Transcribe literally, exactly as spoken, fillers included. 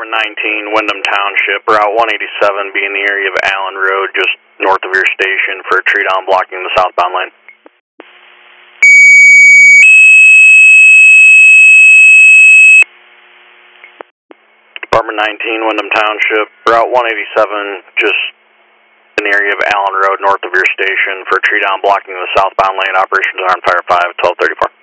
Department nineteen, Wyndham Township, Route one eighty-seven, be in the area of Allen Road, just north of your station, for a tree down blocking the southbound lane. Department nineteen, Wyndham Township, Route one eighty-seven, just in the area of Allen Road, north of your station, for a tree down blocking the southbound lane. Operations are on fire five, twelve thirty-four.